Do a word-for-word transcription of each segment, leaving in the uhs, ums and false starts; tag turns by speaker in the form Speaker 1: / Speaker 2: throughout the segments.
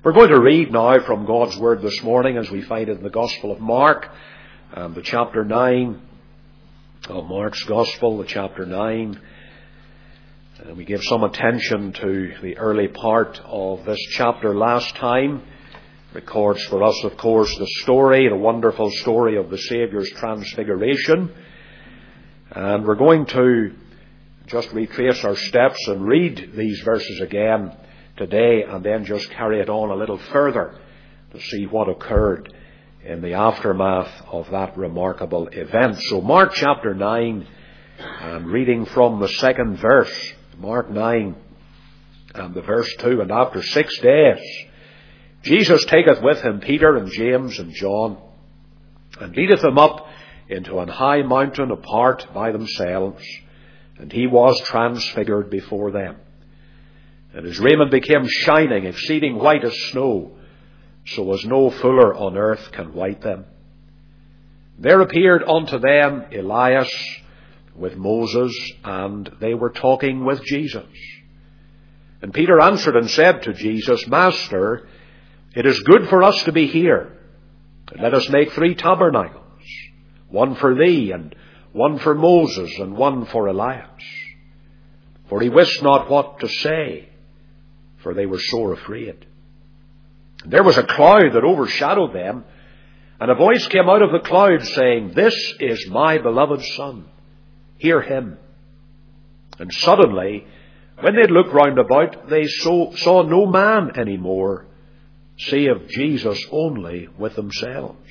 Speaker 1: We're going to read now from God's Word this morning as we find it in the Gospel of Mark, um, the chapter nine of Mark's Gospel, the chapter nine. And we gave some attention to the early part of this chapter last time. It records for us, of course, the story, the wonderful story of the Saviour's transfiguration. And we're going to just retrace our steps and read these verses again today, and then just carry it on a little further to see what occurred in the aftermath of that remarkable event. So Mark chapter nine, and reading from the second verse, Mark nine and the verse two, and after six days Jesus taketh with him Peter and James and John, and leadeth them up into an high mountain apart by themselves, and he was transfigured before them. And his raiment became shining, exceeding white as snow, so as no fuller on earth can white them. There appeared unto them Elias with Moses, and they were talking with Jesus. And Peter answered and said to Jesus, Master, it is good for us to be here. Let us make three tabernacles, one for thee, and one for Moses, and one for Elias. For he wist not what to say, for they were sore afraid. And there was a cloud that overshadowed them, and a voice came out of the cloud, saying, This is my beloved Son, hear him. And suddenly, when they had looked round about, they saw, saw no man any more, save Jesus only with themselves.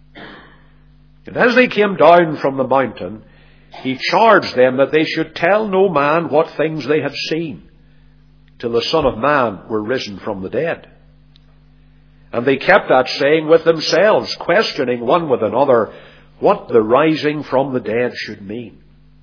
Speaker 1: And as they came down from the mountain, he charged them that they should tell no man what things they had seen, till the Son of Man were risen from the dead. And they kept that saying with themselves, questioning one with another what the rising from the dead should mean.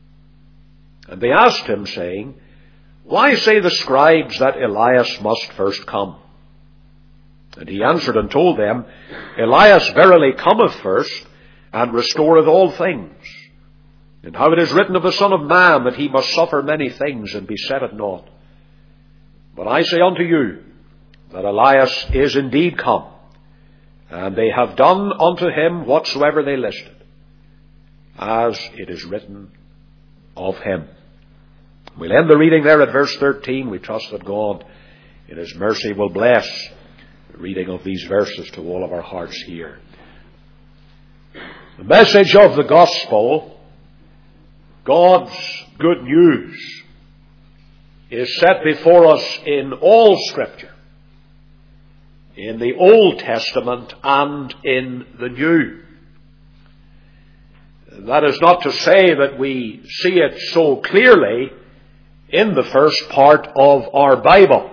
Speaker 1: And they asked him, saying, Why say the scribes that Elias must first come? And he answered and told them, Elias verily cometh first, and restoreth all things. And how it is written of the Son of Man, that he must suffer many things, and be set at naught. But I say unto you, that Elias is indeed come, and they have done unto him whatsoever they listed, as it is written of him. We'll end the reading there at verse thirteen. We trust that God, in his mercy, will bless the reading of these verses to all of our hearts here. The message of the gospel, God's good news, is set before us in all Scripture, in the Old Testament and in the New. That is not to say that we see it so clearly in the first part of our Bible.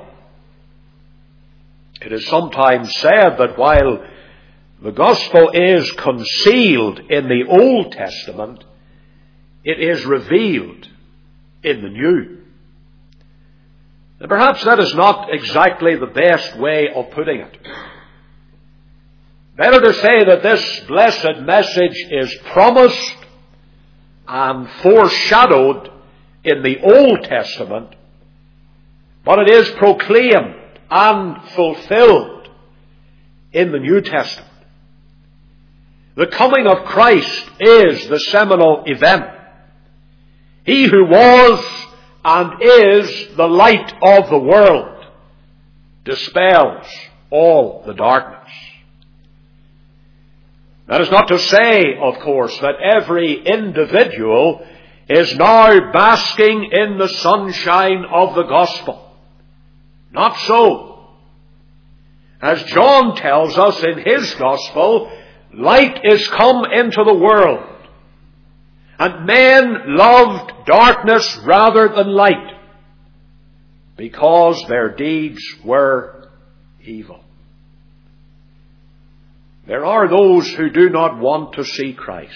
Speaker 1: It is sometimes said that while the gospel is concealed in the Old Testament, it is revealed in the New. And perhaps that is not exactly the best way of putting it. Better to say that this blessed message is promised and foreshadowed in the Old Testament, but it is proclaimed and fulfilled in the New Testament. The coming of Christ is the seminal event. He who was and is the light of the world dispels all the darkness. That is not to say, of course, that every individual is now basking in the sunshine of the gospel. Not so. As John tells us in his gospel, light is come into the world, and men loved darkness rather than light, because their deeds were evil. There are those who do not want to see Christ.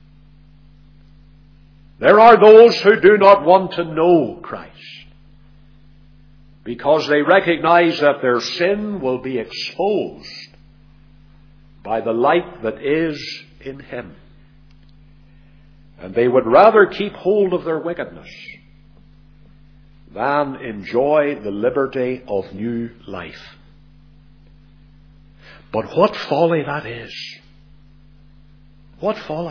Speaker 1: There are those who do not want to know Christ, because they recognize that their sin will be exposed by the light that is in him. And they would rather keep hold of their wickedness than enjoy the liberty of new life. But what folly that is. What folly.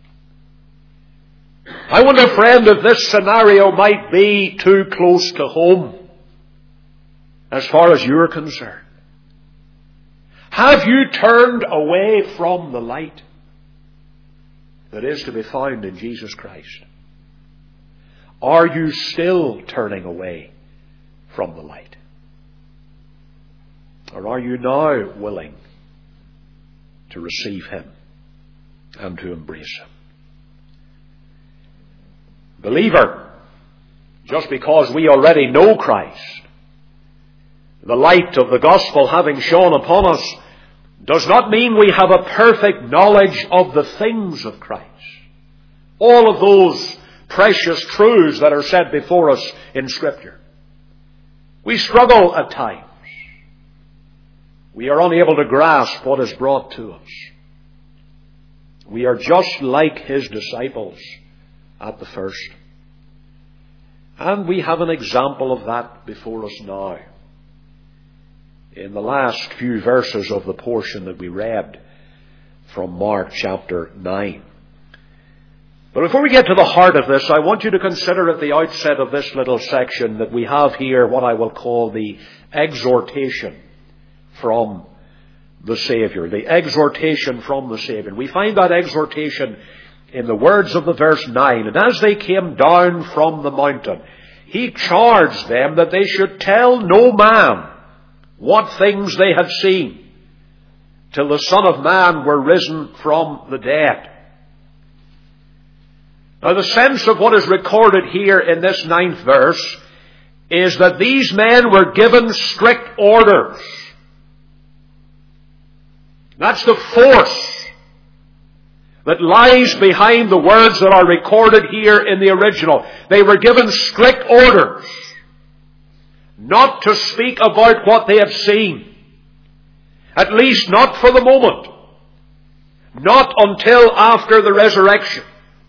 Speaker 1: I wonder, friend, if this scenario might be too close to home as far as you're concerned. Have you turned away from the light that is to be found in Jesus Christ? Are you still turning away from the light? Or are you now willing to receive Him and to embrace Him? Believer, just because we already know Christ, the light of the gospel having shone upon us, does not mean we have a perfect knowledge of the things of Christ. All of those precious truths that are set before us in Scripture. We struggle at times. We are unable to grasp what is brought to us. We are just like His disciples at the first. And we have an example of that before us now, in the last few verses of the portion that we read from Mark chapter nine. But before we get to the heart of this, I want you to consider at the outset of this little section that we have here what I will call the exhortation from the Savior. The exhortation from the Savior. We find that exhortation in the words of the verse nine. And as they came down from the mountain, He charged them that they should tell no man what things they had seen, till the Son of Man were risen from the dead. Now, the sense of what is recorded here in this ninth verse is that these men were given strict orders. That's the force that lies behind the words that are recorded here in the original. They were given strict orders not to speak about what they had seen. At least not for the moment. Not until after the resurrection.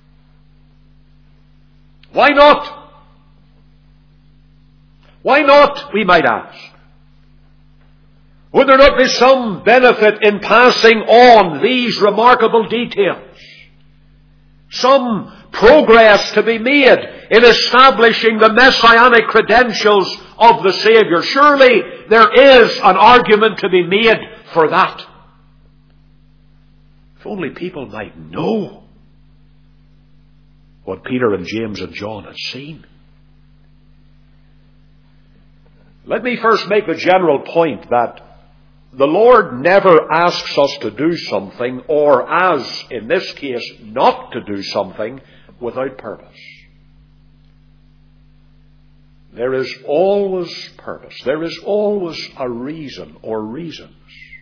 Speaker 1: Why not? Why not, we might ask? Would there not be some benefit in passing on these remarkable details? Some progress to be made in establishing the messianic credentials of the Savior. Surely there is an argument to be made for that. If only people might know what Peter and James and John had seen. Let me first make the general point that the Lord never asks us to do something, or as in this case, not to do something without purpose. There is always purpose. There is always a reason or reasons.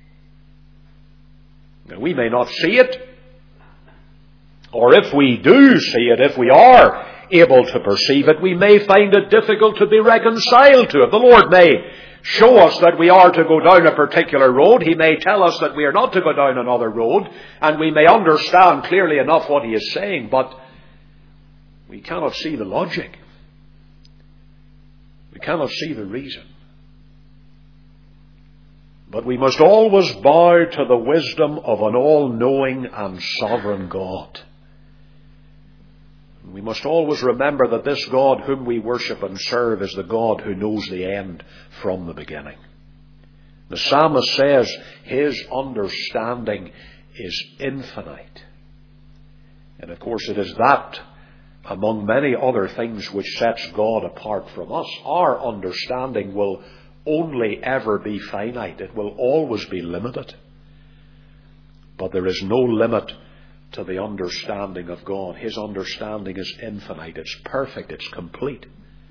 Speaker 1: Now, we may not see it, or if we do see it, if we are able to perceive it, we may find it difficult to be reconciled to it. The Lord may show us that we are to go down a particular road. He may tell us that we are not to go down another road, and we may understand clearly enough what He is saying, but we cannot see the logic. We cannot see the reason. But we must always bow to the wisdom of an all-knowing and sovereign God. We must always remember that this God whom we worship and serve is the God who knows the end from the beginning. The psalmist says His understanding is infinite. And of course it is that, among many other things, which sets God apart from us. Our understanding will only ever be finite. It will always be limited. But there is no limit to the understanding of God. His understanding is infinite. It's perfect. It's complete.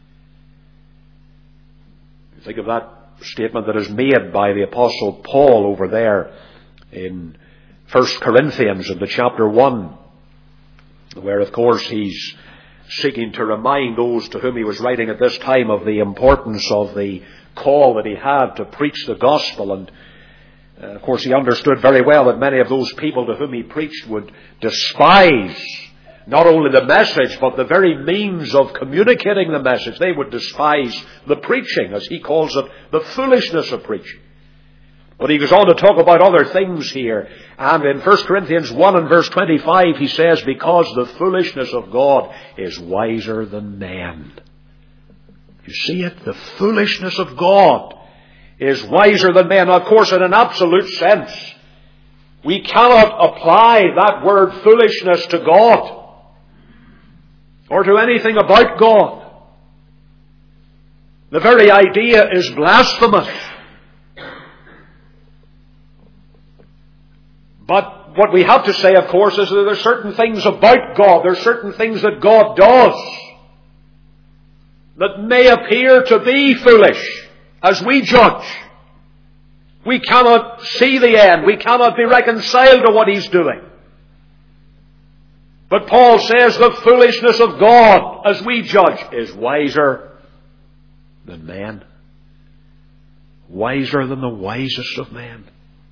Speaker 1: You think of that statement that is made by the Apostle Paul over there in First Corinthians in the chapter one, where of course he's seeking to remind those to whom he was writing at this time of the importance of the call that he had to preach the gospel. And uh, of course he understood very well that many of those people to whom he preached would despise not only the message but the very means of communicating the message. They would despise the preaching, as he calls it, the foolishness of preaching. But he goes on to talk about other things here. And in First Corinthians one and verse twenty-five, he says, because the foolishness of God is wiser than men. You see it? The foolishness of God is wiser than men. Now, of course, in an absolute sense, we cannot apply that word foolishness to God or to anything about God. The very idea is blasphemous. But what we have to say, of course, is that there are certain things about God, there are certain things that God does that may appear to be foolish as we judge. We cannot see the end. We cannot be reconciled to what He's doing. But Paul says the foolishness of God, as we judge, is wiser than men. Wiser than the wisest of men.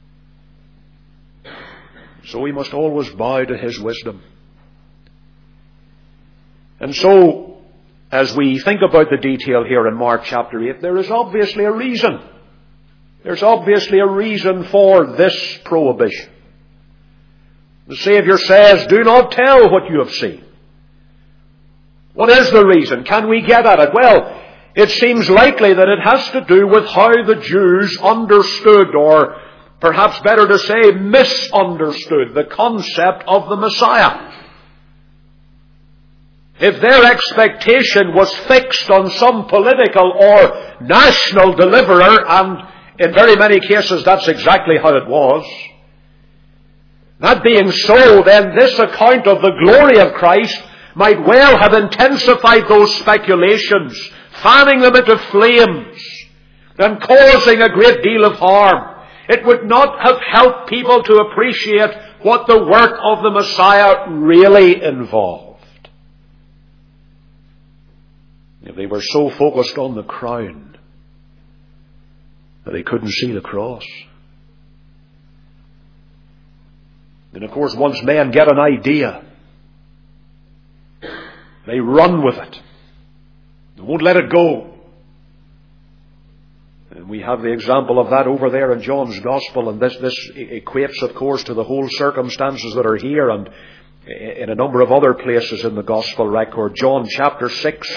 Speaker 1: So we must always bow to His wisdom. And so, as we think about the detail here in Mark chapter eight, there is obviously a reason. There's obviously a reason for this prohibition. The Saviour says, do not tell what you have seen. What is the reason? Can we get at it? Well, it seems likely that it has to do with how the Jews understood, or perhaps better to say, misunderstood the concept of the Messiah. If their expectation was fixed on some political or national deliverer, and in very many cases that's exactly how it was, that being so, then this account of the glory of Christ might well have intensified those speculations, fanning them into flames, and causing a great deal of harm. It would not have helped people to appreciate what the work of the Messiah really involved. If they were so focused on the crown that they couldn't see the cross. And of course, once men get an idea, they run with it. They won't let it go. And we have the example of that over there in John's Gospel, and this, this equates, of course, to the whole circumstances that are here and in a number of other places in the Gospel record. John chapter six.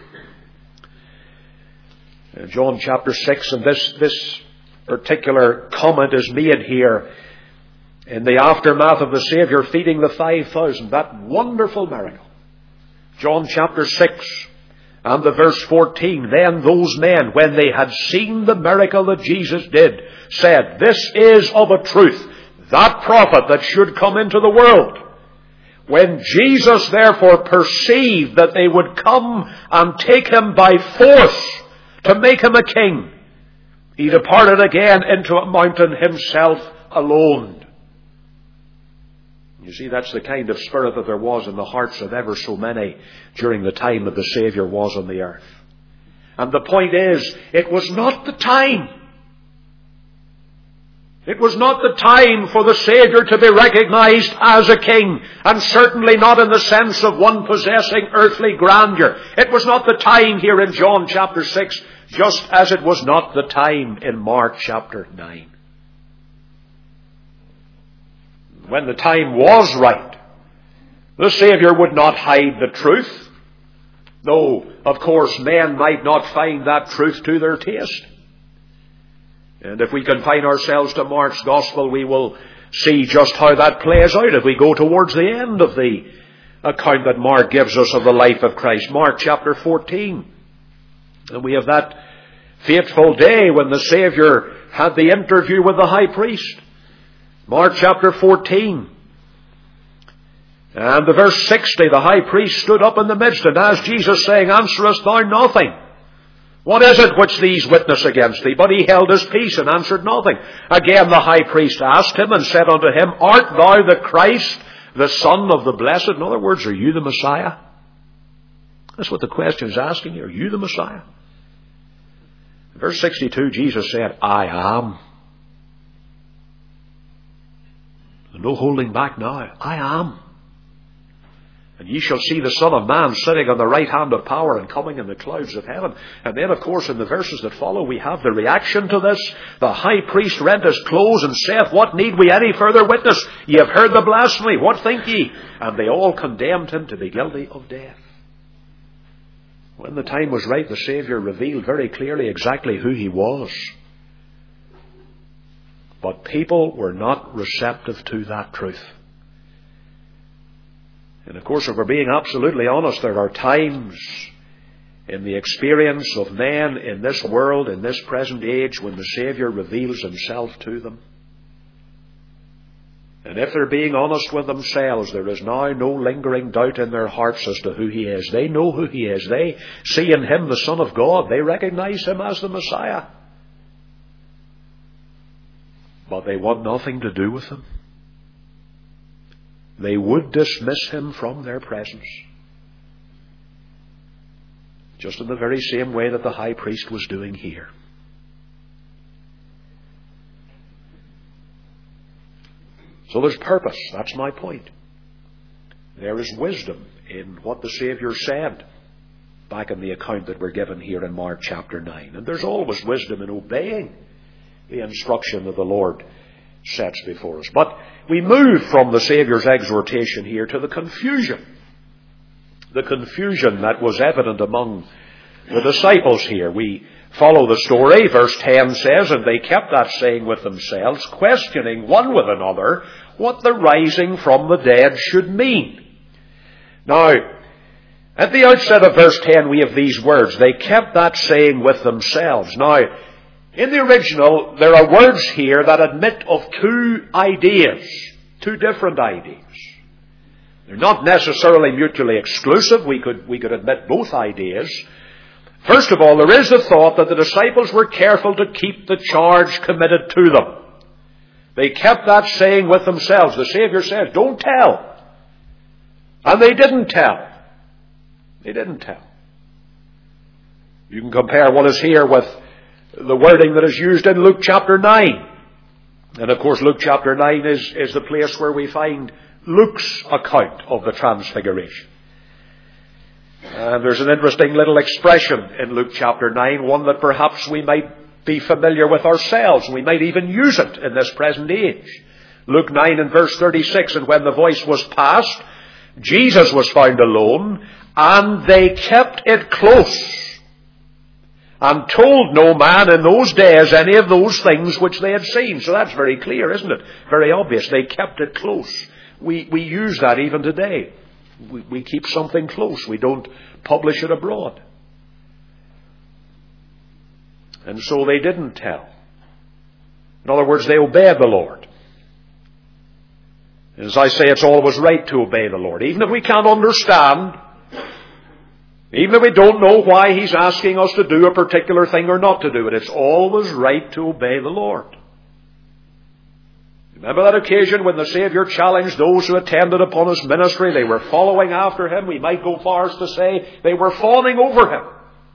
Speaker 1: John chapter six, and this, this particular comment is made here in the aftermath of the Saviour feeding the five thousand, that wonderful miracle. John chapter six and the verse fourteen, then those men, when they had seen the miracle that Jesus did, said, this is of a truth that prophet that should come into the world. When Jesus therefore perceived that they would come and take him by force to make him a king, he departed again into a mountain himself alone. You see, that's the kind of spirit that there was in the hearts of ever so many during the time that the Saviour was on the earth. And the point is, it was not the time. It was not the time for the Saviour to be recognized as a king, and certainly not in the sense of one possessing earthly grandeur. It was not the time here in John chapter six, just as it was not the time in Mark chapter nine. When the time was right, the Saviour would not hide the truth, though, of course, men might not find that truth to their taste. And if we confine ourselves to Mark's Gospel, we will see just how that plays out if we go towards the end of the account that Mark gives us of the life of Christ. Mark chapter fourteen. And we have that fateful day when the Saviour had the interview with the high priest. Mark chapter fourteen. And the verse sixty, the high priest stood up in the midst and asked Jesus, saying, answerest thou nothing? What is it which these witness against thee? But he held his peace and answered nothing. Again the high priest asked him and said unto him, art thou the Christ, the Son of the Blessed? In other words, are you the Messiah? That's what the question is asking you. Are you the Messiah? Verse sixty-two, Jesus said, I am. No holding back now. I am. And ye shall see the Son of Man sitting on the right hand of power and coming in the clouds of heaven. And then, of course, in the verses that follow, we have the reaction to this. The high priest rent his clothes and saith, What need we any further witness? Ye have heard the blasphemy. What think ye? And they all condemned him to be guilty of death. When the time was right, the Saviour revealed very clearly exactly who he was. But people were not receptive to that truth. And of course, if we're being absolutely honest, there are times in the experience of men in this world, in this present age, when the Saviour reveals himself to them. And if they're being honest with themselves, there is now no lingering doubt in their hearts as to who he is. They know who he is. They see in him the Son of God. They recognize him as the Messiah. But they want nothing to do with him. They would dismiss him from their presence. Just in the very same way that the high priest was doing here. So there's purpose. That's my point. There is wisdom in what the Saviour said back in the account that we're given here in Mark chapter nine. And there's always wisdom in obeying the instruction that the Lord sets before us. But we move from the Saviour's exhortation here to the confusion. The confusion that was evident among the disciples here. We follow the story. Verse ten says, And they kept that saying with themselves, questioning one with another what the rising from the dead should mean. Now, at the outset of verse ten we have these words. They kept that saying with themselves. Now, in the original, there are words here that admit of two ideas, two different ideas. They're not necessarily mutually exclusive. We could, we could admit both ideas. First of all, there is the thought that the disciples were careful to keep the charge committed to them. They kept that saying with themselves. The Saviour says, don't tell. And they didn't tell. They didn't tell. You can compare what is here with the wording that is used in Luke chapter nine. And of course Luke chapter nine is, is the place where we find Luke's account of the Transfiguration. And there's an interesting little expression in Luke chapter nine, one that perhaps we might be familiar with ourselves. We might even use it in this present age. Luke nine and verse thirty-six, And when the voice was past, Jesus was found alone, and they kept it close, and told no man in those days any of those things which they had seen. So that's very clear, isn't it? Very obvious. They kept it close. We, we use that even today. We, we keep something close. We don't publish it abroad. And so they didn't tell. In other words, they obeyed the Lord. As I say, it's always right to obey the Lord. Even if we can't understand, even if we don't know why He's asking us to do a particular thing or not to do it, it's always right to obey the Lord. Remember that occasion when the Saviour challenged those who attended upon His ministry? They were following after Him. We might go far as to say they were fawning over Him.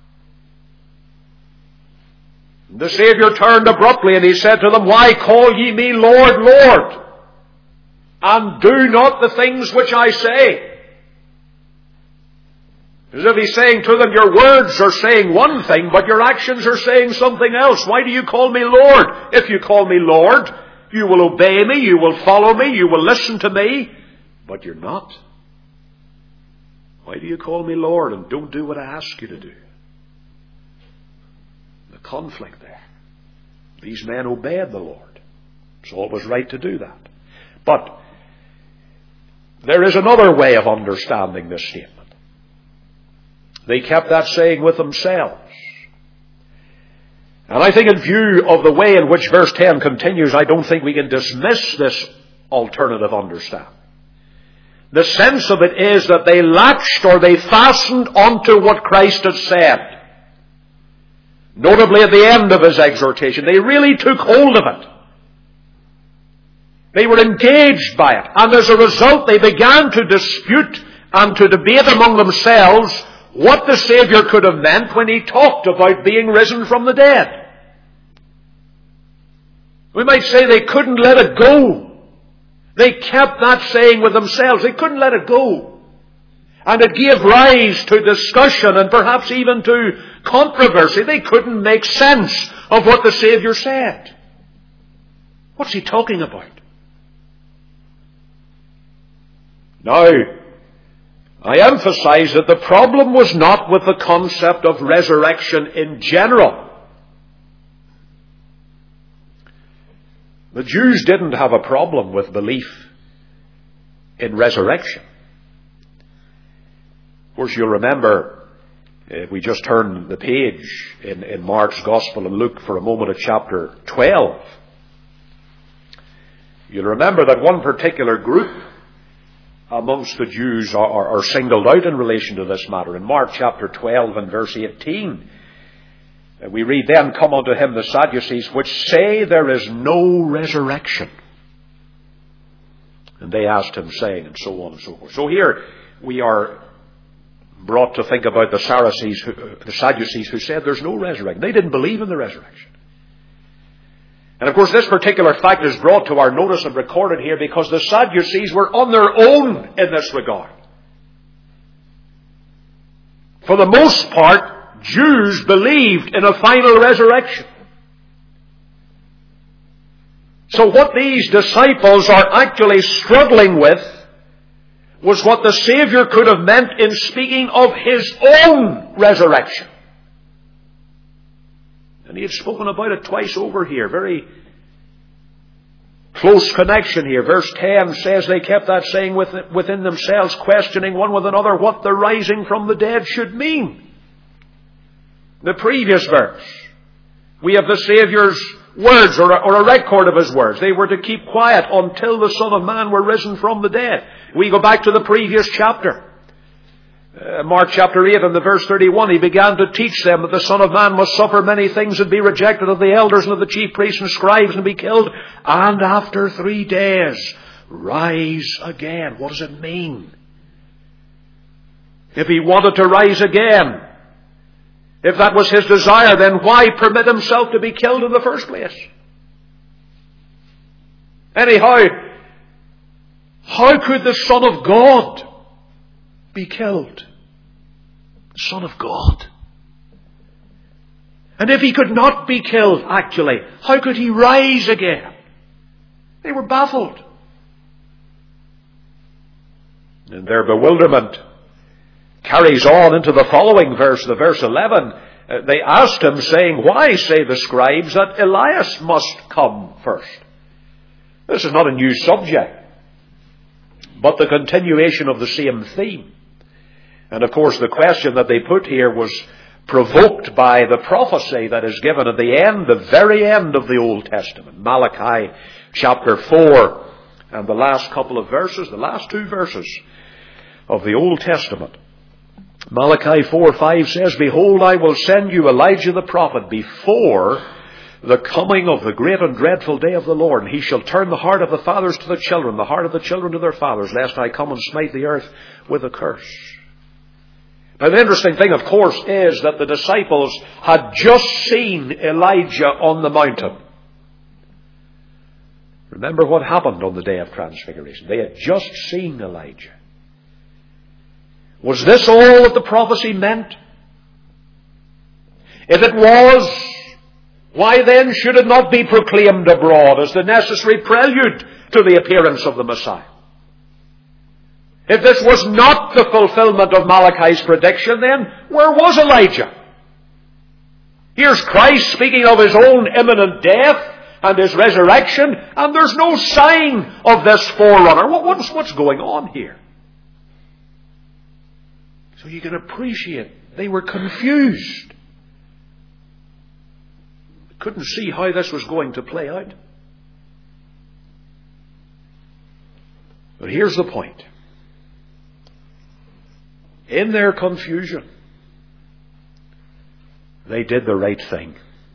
Speaker 1: The Saviour turned abruptly and He said to them, Why call ye me Lord, Lord, and do not the things which I say? As if He's saying to them, your words are saying one thing, but your actions are saying something else. Why do you call me Lord? If you call me Lord, you will obey me, you will follow me, you will listen to me, but you're not. Why do you call me Lord and don't do what I ask you to do? The conflict there. These men obeyed the Lord. It's always right to do that. But there is another way of understanding this statement. They kept that saying with themselves. And I think in view of the way in which verse ten continues, I don't think we can dismiss this alternative understanding. The sense of it is that they latched or they fastened onto what Christ had said. Notably at the end of His exhortation, they really took hold of it. They were engaged by it. And as a result, they began to dispute and to debate among themselves what the Saviour could have meant when He talked about being risen from the dead. We might say they couldn't let it go. They kept that saying with themselves. They couldn't let it go. And it gave rise to discussion and perhaps even to controversy. They couldn't make sense of what the Savior said. What's he talking about? Now, I emphasize that the problem was not with the concept of resurrection in general. The Jews didn't have a problem with belief in resurrection. Of course, you'll remember, if we just turn the page in, in Mark's Gospel and look for a moment at chapter twelve, you'll remember that one particular group amongst the Jews are, are, are singled out in relation to this matter. In Mark chapter twelve and verse eighteen, we read, "Then come unto him the Sadducees, which say there is no resurrection. And they asked him, saying," and so on and so forth. So here we are brought to think about the Sadducees, who, the Sadducees who said there's no resurrection. They didn't believe in the resurrection. And of course this particular fact is brought to our notice and recorded here because the Sadducees were on their own in this regard. For the most part, Jews believed in a final resurrection. So what these disciples are actually struggling with was what the Savior could have meant in speaking of His own resurrection. And He had spoken about it twice over here. Very close connection here. Verse ten says they kept that saying within themselves, questioning one with another what the rising from the dead should mean. The previous verse, we have the Saviour's words, or a, or a record of His words. They were to keep quiet until the Son of Man were risen from the dead. We go back to the previous chapter. Uh, Mark chapter eight and the verse thirty-one, He began to teach them that the Son of Man must suffer many things and be rejected of the elders and of the chief priests and scribes and be killed, and after three days rise again. What does it mean? If He wanted to rise again, if that was His desire, then why permit Himself to be killed in the first place? Anyhow, how could the Son of God be killed? The Son of God. And if He could not be killed, actually, how could He rise again? They were baffled. And their bewilderment carries on into the following verse, the verse eleven. Uh, they asked Him, saying, "Why say the scribes that Elias must come first?" This is not a new subject, but the continuation of the same theme. And of course the question that they put here was provoked by the prophecy that is given at the end, the very end of the Old Testament. Malachi chapter four and the last couple of verses, the last two verses of the Old Testament. Malachi four five says, "Behold, I will send you Elijah the prophet before the coming of the great and dreadful day of the Lord. And he shall turn the heart of the fathers to the children, the heart of the children to their fathers, lest I come and smite the earth with a curse." Now the interesting thing, of course, is that the disciples had just seen Elijah on the mountain. Remember what happened on the day of Transfiguration. They had just seen Elijah. Was this all that the prophecy meant? If it was, why then should it not be proclaimed abroad as the necessary prelude to the appearance of the Messiah? If this was not the fulfillment of Malachi's prediction, then where was Elijah? Here's Christ speaking of His own imminent death and His resurrection, and there's no sign of this forerunner. What's, what's going on here? So you can appreciate they were confused. They couldn't see how this was going to play out. But here's the point. In their confusion, they did the right thing.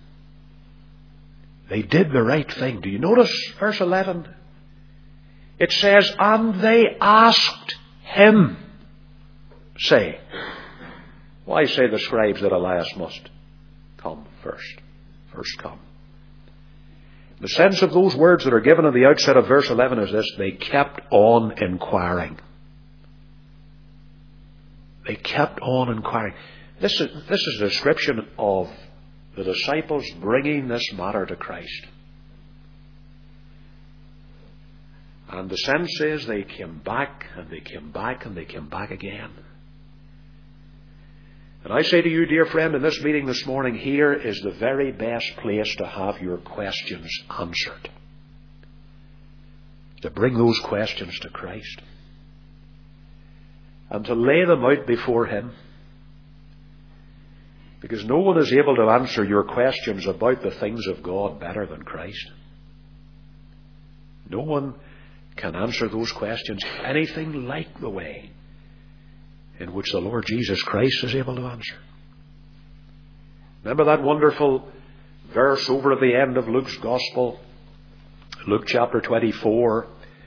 Speaker 1: They did the right thing. Do you notice verse eleven? It says, "And they asked Him, saying," why say the scribes that Elias must come first? First come. The sense of those words that are given at the outset of verse eleven is this: they kept on inquiring. they kept on inquiring. This is, this is a description of the disciples bringing this matter to Christ. And the sense is they came back and they came back and they came back again. And I say to you, dear friend, in this meeting this morning, here is the very best place to have your questions answered. To bring those questions to Christ. And to lay them out before Him. Because no one is able to answer your questions about the things of God better than Christ. No one can answer those questions anything like the way in which the Lord Jesus Christ is able to answer. Remember that wonderful verse over at the end of Luke's Gospel, Luke chapter twenty-four.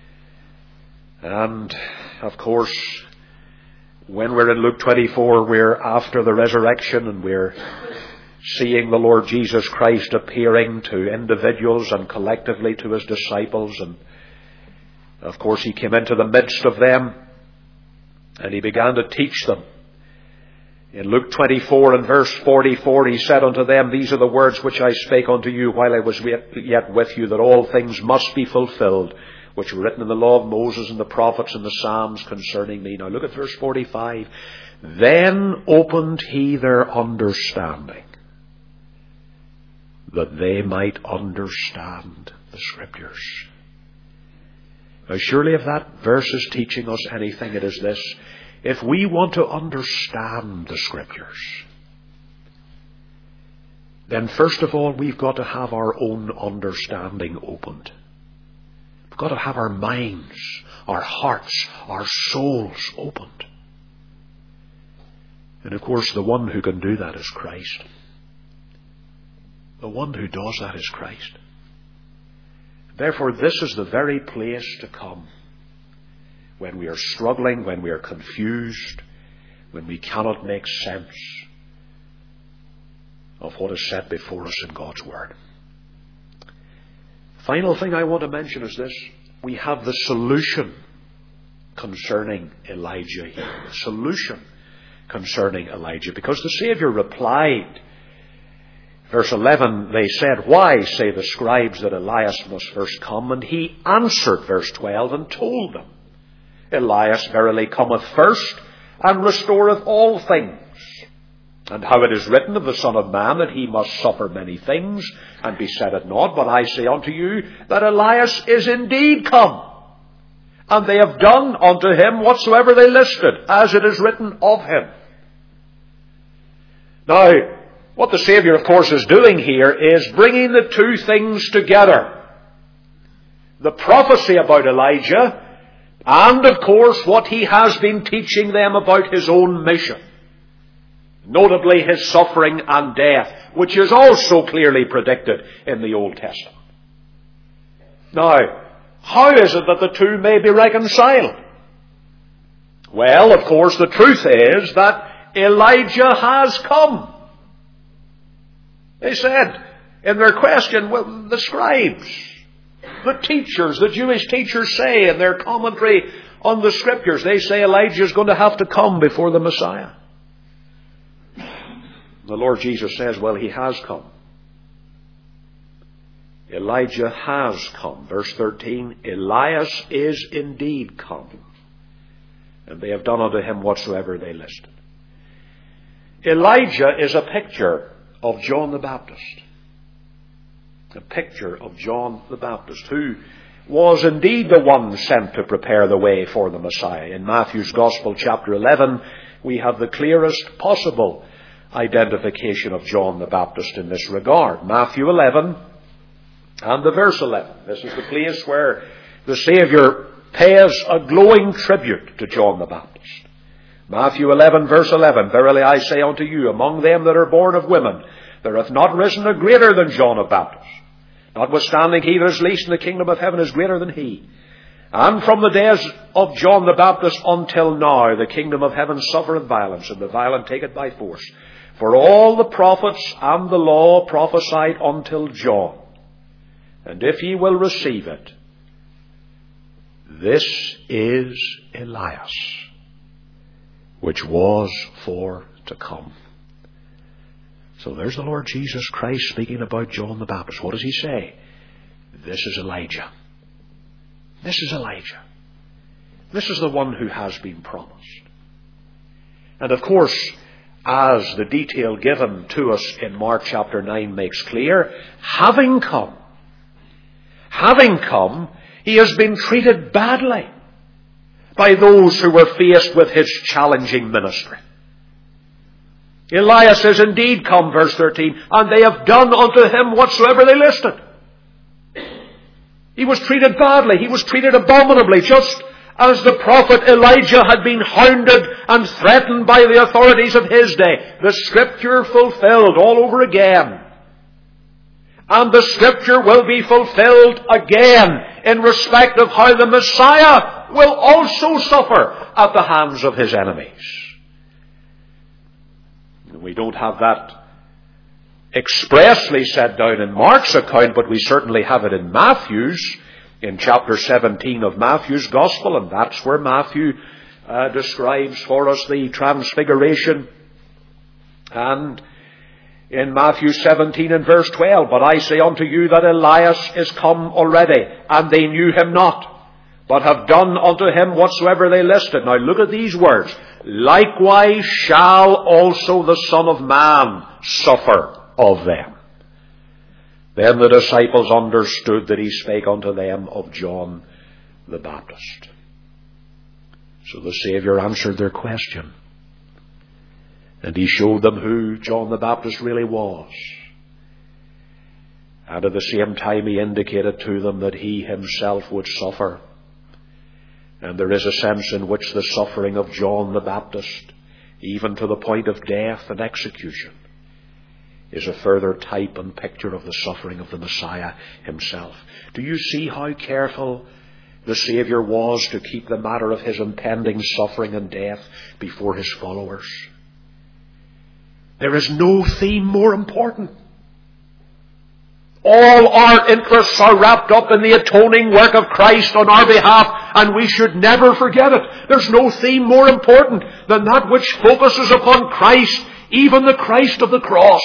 Speaker 1: And, of course, when we're in Luke twenty-four, we're after the resurrection and we're seeing the Lord Jesus Christ appearing to individuals and collectively to His disciples. And, of course, He came into the midst of them and He began to teach them. In Luke twenty-four and verse forty-four, He said unto them, These are the words which I spake unto you while I was yet with you, that all things must be fulfilled, which were written in the law of Moses and the prophets and the Psalms concerning me. Now look at verse forty-five. Then opened He their understanding, that they might understand the Scriptures. Now surely if that verse is teaching us anything, it is this. If we want to understand the Scriptures, then first of all we've got to have our own understanding opened. We've got to have our minds, our hearts, our souls opened. And of course the one who can do that is Christ. The one who does that is Christ. Therefore, this is the very place to come when we are struggling, when we are confused, when we cannot make sense of what is set before us in God's Word. Final thing I want to mention is this. We have the solution concerning Elijah here. The solution concerning Elijah. Because the Saviour replied, verse eleven, they said, Why say the scribes that Elias must first come? And He answered, verse twelve, and told them, Elias verily cometh first, and restoreth all things. And how it is written of the Son of Man, that He must suffer many things, and be said it not. But I say unto you, that Elias is indeed come, and they have done unto him whatsoever they listed, as it is written of him. Now, what the Saviour, of course, is doing here is bringing the two things together. The prophecy about Elijah, and, of course, what he has been teaching them about his own mission. Notably his suffering and death, which is also clearly predicted in the Old Testament. Now, how is it that the two may be reconciled? Well, of course, the truth is that Elijah has come. They said in their question, well, the scribes, the teachers, the Jewish teachers say in their commentary on the Scriptures, they say Elijah is going to have to come before the Messiah. The Lord Jesus says, well, He has come. Elijah has come. Verse thirteen, Elias is indeed come, and they have done unto him whatsoever they listed. Elijah is a picture of John the Baptist. A picture of John the Baptist, who was indeed the one sent to prepare the way for the Messiah. In Matthew's Gospel, chapter eleven, we have the clearest possible identification of John the Baptist in this regard. Matthew eleven and the verse eleven. This is the place where the Saviour pays a glowing tribute to John the Baptist. Matthew eleven, verse eleven, Verily I say unto you, among them that are born of women, there hath not risen a greater than John the Baptist. Notwithstanding, he that is least in the kingdom of heaven is greater than he. And from the days of John the Baptist until now, the kingdom of heaven suffereth violence, and the violent take it by force. For all the prophets and the law prophesied until John. And if ye will receive it, this is Elias, which was for to come. So there's the Lord Jesus Christ speaking about John the Baptist. What does he say? This is Elijah. This is Elijah. This is the one who has been promised. And of course, as the detail given to us in Mark chapter nine makes clear, having come, having come, he has been treated badly by those who were faced with his challenging ministry. Elias is indeed come, verse thirteen, and they have done unto him whatsoever they listed. He was treated badly. He was treated abominably, just as the prophet Elijah had been hounded and threatened by the authorities of his day. The Scripture fulfilled all over again. And the Scripture will be fulfilled again in respect of how the Messiah will also suffer at the hands of his enemies. We don't have that expressly set down in Mark's account, but we certainly have it in Matthew's, in chapter seventeen of Matthew's Gospel, and that's where Matthew uh, describes for us the transfiguration. And in Matthew seventeen and verse twelve, but I say unto you that Elias is come already, and they knew him not, but have done unto him whatsoever they listed. Now look at these words. Likewise shall also the Son of Man suffer of them. Then the disciples understood that he spake unto them of John the Baptist. So the Saviour answered their question. And he showed them who John the Baptist really was. And at the same time he indicated to them that he himself would suffer. And there is a sense in which the suffering of John the Baptist, even to the point of death and execution, is a further type and picture of the suffering of the Messiah himself. Do you see how careful the Saviour was to keep the matter of his impending suffering and death before his followers? There is no theme more important. All our interests are wrapped up in the atoning work of Christ on our behalf, and we should never forget it. There's no theme more important than that which focuses upon Christ, even the Christ of the cross.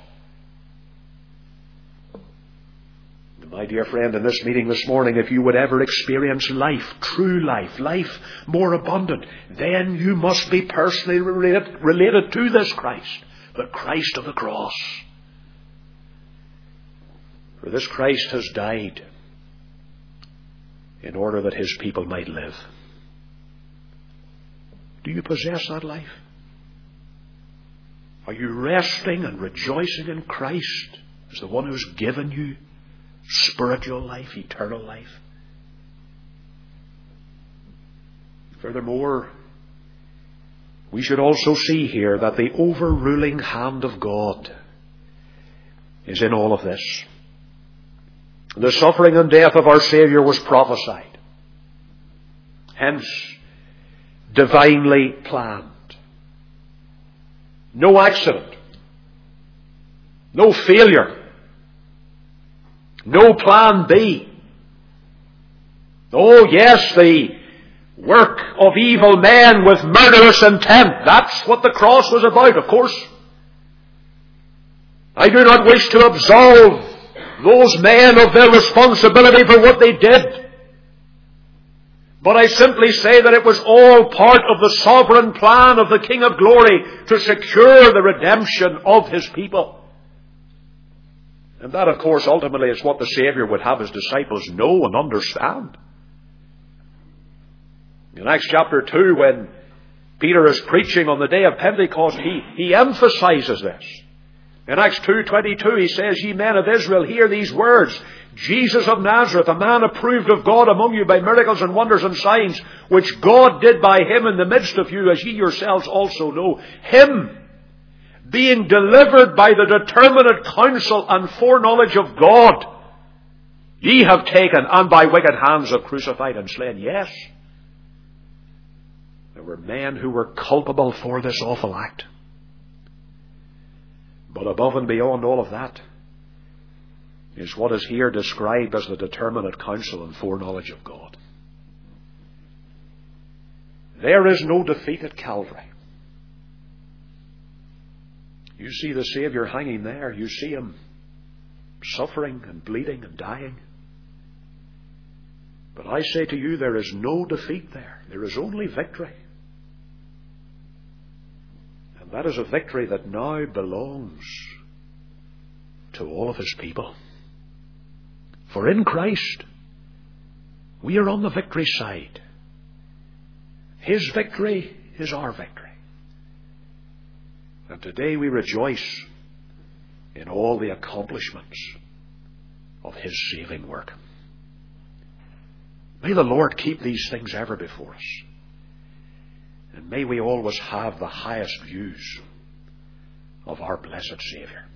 Speaker 1: My dear friend, in this meeting this morning, if you would ever experience life, true life, life more abundant, then you must be personally related, related to this Christ, the Christ of the cross. For this Christ has died in order that his people might live. Do you possess that life? Are you resting and rejoicing in Christ as the one who's given you spiritual life, eternal life? Furthermore, we should also see here that the overruling hand of God is in all of this. The suffering and death of our Saviour was prophesied, hence divinely planned. No accident, no failure, no plan B. Oh yes, the work of evil men with murderous intent. That's what the cross was about, of course. I do not wish to absolve those men of their responsibility for what they did. But I simply say that it was all part of the sovereign plan of the King of Glory to secure the redemption of his people. And that, of course, ultimately is what the Saviour would have his disciples know and understand. In Acts chapter two, when Peter is preaching on the day of Pentecost, he, he emphasizes this. In Acts two twenty-two, he says, Ye men of Israel, hear these words. Jesus of Nazareth, a man approved of God among you by miracles and wonders and signs, which God did by him in the midst of you, as ye yourselves also know. Him, being delivered by the determinate counsel and foreknowledge of God, ye have taken, and by wicked hands have crucified and slain. Yes, there were men who were culpable for this awful act. But above and beyond all of that is what is here described as the determinate counsel and foreknowledge of God. There is no defeat at Calvary. You see the Saviour hanging there. You see Him suffering and bleeding and dying. But I say to you, there is no defeat there. There is only victory. And that is a victory that now belongs to all of His people. For in Christ, we are on the victory side. His victory is our victory. And today we rejoice in all the accomplishments of His saving work. May the Lord keep these things ever before us. And may we always have the highest views of our blessed Saviour.